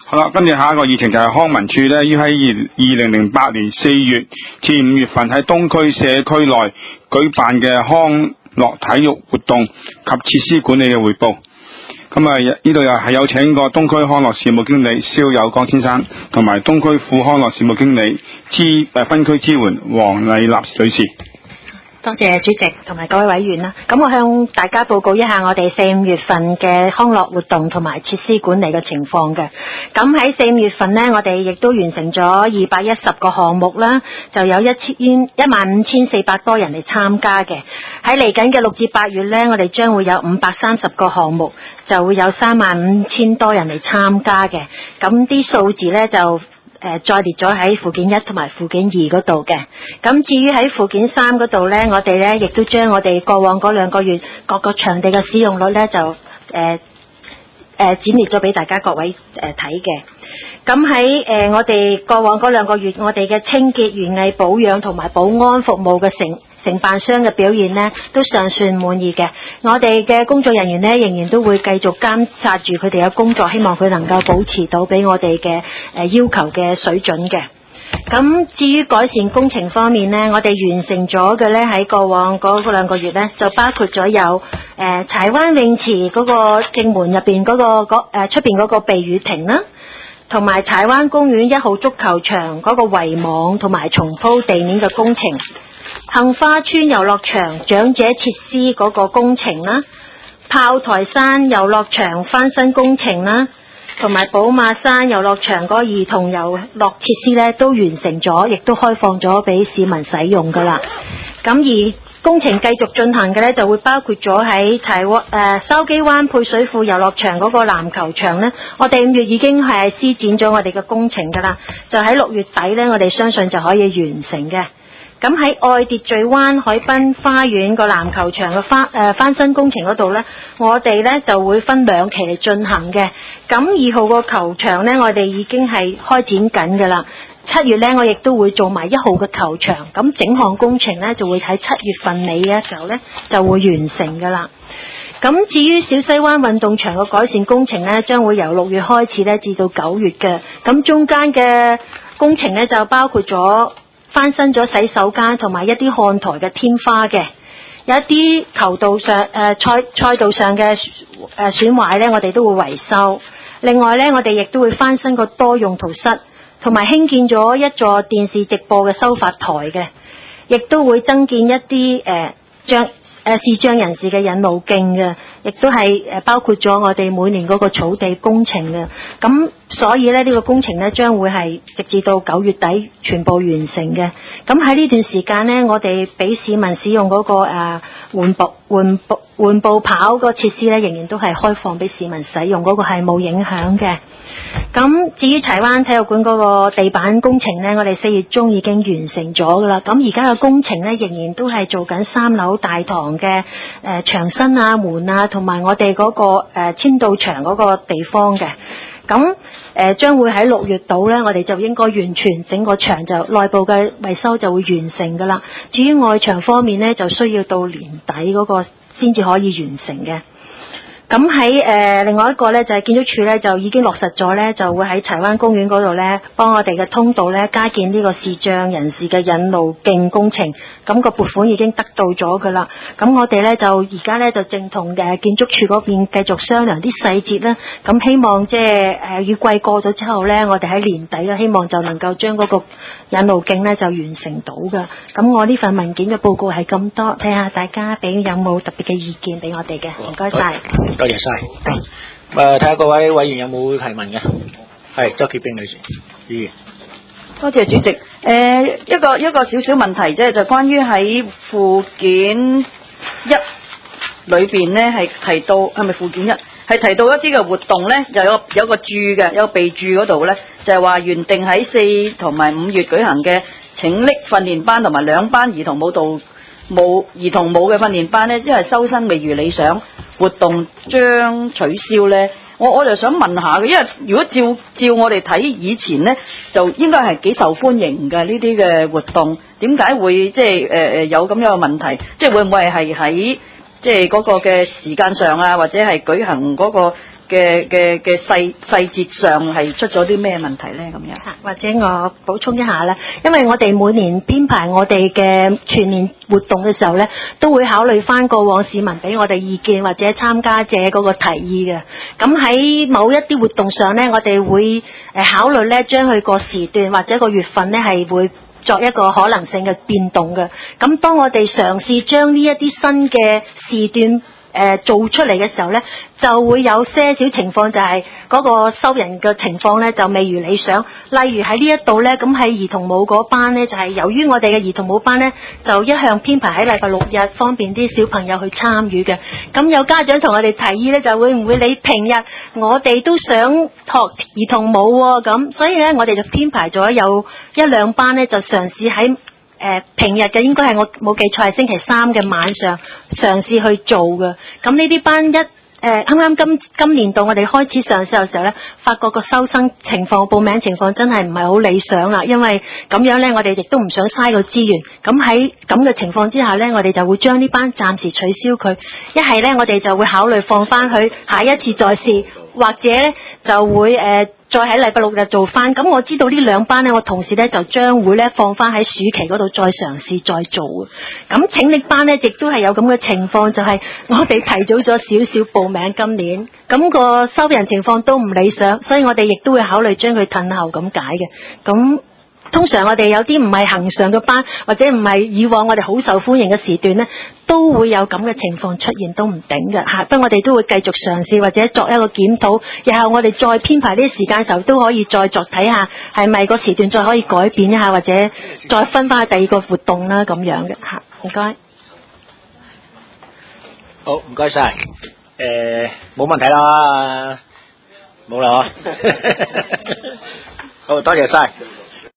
好啦，跟住下一個議程就係康文署呢，要喺2008年4月至5月份喺東區社區內舉辦嘅康樂體育活動及設施管理嘅匯報。咁啊，呢度又係有請過東區康樂事務經理蕭友江先生，同埋東區副康樂事務經理分區支援黃麗立女士。 多謝主席同埋各位委員啦。咁我向大家報告一下我哋4、5月份嘅康樂活動同埋設施管理嘅情況嘅。咁喺4、5月份呢，我哋亦都完成咗210個項目啦，就有15400多人嚟參加嘅。喺嚟緊嘅6至8月呢，我哋將會有530個項目，就會有35000多人嚟參加嘅。咁啲數字呢就再列咗喺附件1同埋附件2嗰度嘅。咁至於喺附件3嗰度呢，我哋呢亦都將我哋過往嗰2個月各個場地嘅使用率呢就展列咗俾大家各位睇嘅。咁喺我哋過往嗰2個月，我哋嘅清潔、園藝保養同埋保安服務嘅承辦商嘅表現呢都尚算滿意嘅。我哋嘅工作人員呢仍然都會繼續監察住佢哋嘅工作，希望佢能夠保持到俾我哋嘅要求嘅水準嘅。咁至於改善工程方面呢，我哋完成咗嘅呢喺過往嗰2個月呢，就包括咗有柴灣泳池嗰個正門入邊嗰個出邊嗰個避雨亭啦，同埋柴灣公園1號足球場嗰個圍網同埋重鋪地面嘅工程，杏花村遊樂場長者設施嗰個工程啦，炮台山遊樂場翻新工程啦，同埋寶馬山遊樂場嗰個兒童遊樂設施咧都完成咗，亦都開放咗俾市民使用噶啦。咁而工程繼續進行嘅咧，就會包括咗喺筲箕灣配水庫遊樂場嗰個籃球場咧，我哋5月已經係施展咗我哋嘅工程噶啦，就喺6月底咧，我哋相信就可以完成嘅。咁喺愛秩序灣海濱花園個籃球場嘅翻新工程嗰度呢，我哋呢就會分2期嚟進行嘅。咁2號個球場呢，我哋已經係開展緊㗎啦。7月呢，我亦都會做埋1號嘅球場。咁整項工程呢，就會喺7月份尾嘅時候呢，就會完成㗎啦。咁至於小西灣運動場嘅改善工程呢，將會由6月開始呢，至到9月嘅。咁中間嘅工程呢，就包括咗翻新咗洗手間同埋一啲看台嘅天花嘅，有一啲球道上賽道上嘅損壞呢，我哋都會維修。另外呢，我哋亦都會翻新個多用途室，同埋興建咗一座電視直播嘅收發台嘅，亦都會增建一啲視障人士嘅引路徑嘅，亦都係包括咗我哋每年嗰個草地工程嘅。咁所以呢，呢個工程呢將會係直至到9月底全部完成嘅。咁喺呢段時間呢，我哋俾市民使用嗰個緩步跑個設施呢，仍然都係開放俾市民使用，嗰個係冇影響嘅。咁至於柴灣體育館嗰個地板工程呢，我哋4月中已經完成咗噶啦。咁而家嘅工程呢，仍然都係做緊3樓大堂嘅牆身啊、門啊，同埋我哋嗰個簽到牆嗰個地方嘅。咁將會喺6月度呢，我哋就應該完全整個牆就內部嘅維修就會完成噶啦。至於外牆方面呢，就需要到年底嗰個先至可以完成嘅。咁喺另外一個呢，就係建築署呢，就已經落實咗呢，就會喺柴灣公園嗰度呢，幫我哋嘅通道呢加建呢個視障人士嘅引路徑工程。咁個撥款已經得到咗噶啦。咁我哋呢，就而家呢，就正同建築署嗰邊繼續商量啲細節啦。咁希望即係雨季過咗之後呢，我哋喺年底呢，希望就能夠將嗰個引路徑呢就完成到噶。咁我呢份文件嘅報告係咁多，睇下大家俾有冇特別嘅意見俾我哋嘅。唔該晒。 多謝晒。睇下各位委員有冇提問嘅？係周潔冰女士，議員。 多謝主席。一個少少問題啫，就關於喺附件1裏邊呢，係提到係咪附件1係提到一啲嘅活動呢，就有個注嘅，有個備注嗰度呢，就係話原定喺4同埋5月舉行嘅請力訓練班同埋2班兒童舞嘅訓練班呢，因為收生未如理想，活動將取消呢。我就想問下嘅，因為如果照我哋睇以前呢，就應該係幾受歡迎嘅呢啲嘅活動，點解會即係有咁樣嘅問題？即係會唔會係喺即係嗰個嘅時間上啊，或者係舉行嗰個細節上係出咗啲咩問題咧？咁樣或者我補充一下咧，因為我哋每年編排我哋嘅全年活動嘅時候咧，都會考慮翻過往市民俾我哋意見或者參加者嗰個提議嘅。咁喺某一啲活動上咧，我哋會考慮咧將佢個時段或者個月份咧係會作一個可能性嘅變動嘅。咁當我哋嘗試將呢一啲新嘅時段做出嚟嘅時候呢，就會有些少情況就係嗰個收人嘅情況呢，就未如理想。例如喺呢一度呢，咁喺兒童舞嗰班呢，就係由於我哋嘅兒童舞班呢，就一向編排喺禮拜六日，方便啲小朋友去參與嘅。咁有家長同我哋提議呢，就會唔會你平日我哋都想學兒童舞喎？咁所以呢，我哋就編排咗有1、2班呢，就嘗試喺平日嘅應該係我冇記錯係星期3嘅晚上嘗試去做嘅。咁呢啲班啱啱今年度我哋開始嘗試嘅時候呢，發覺個收生情況、報名情況真係唔係好理想啦。因為咁樣呢，我哋亦都唔想嘥個資源。咁喺咁嘅情況之下呢，我哋就會將呢班暫時取消佢。一係呢，我哋就會考慮放翻去下一次再試，或者呢就會再喺禮拜六日做翻。咁我知道呢2班呢，我同事呢就將會呢放翻喺暑期嗰度再嘗試再做嘅。咁請力班呢，亦都係有咁嘅情況，就係我哋提早咗少少報名今年，咁個收人情況都唔理想，所以我哋亦都會考慮將佢褪後咁解嘅。咁通常我哋有啲唔係恆常嘅班，或者唔係以往我哋好受歡迎嘅時段呢，都會有咁嘅情況出現，都唔定嘅嚇。不過我哋都會繼續嘗試或者作一個檢討，然後我哋再編排啲時間嘅時候都可以再作睇下係咪個時段再可以改變一下，或者再分翻去第2個活動啦咁樣嘅嚇。唔該。 好，唔該晒。冇問題啦，冇啦嗬。好，多謝晒。